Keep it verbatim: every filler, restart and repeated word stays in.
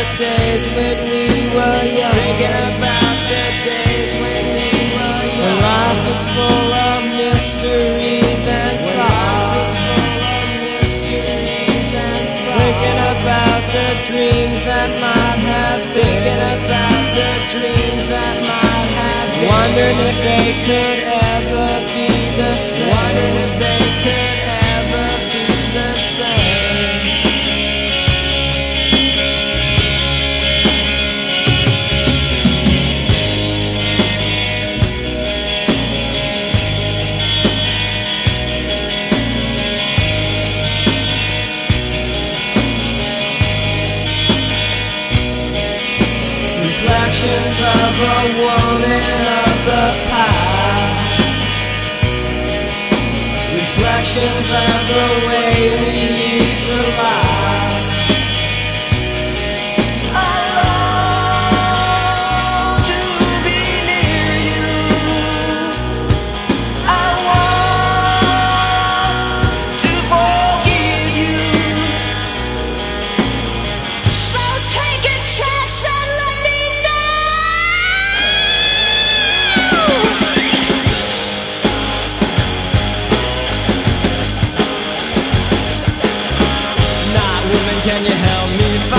days when we were young. Thinking about the days when we were young. When life was full of mysteries and flaws. Thinking about the dreams that might have been. Thinking about the dreams that might have been. Wondering if they could ever be the same. Wondering if they could ever be the same. Reflections of a woman of the past. Reflections of the way we used to lie. I long to be near you. I want to forgive you. So take a chance and let me Can you help me find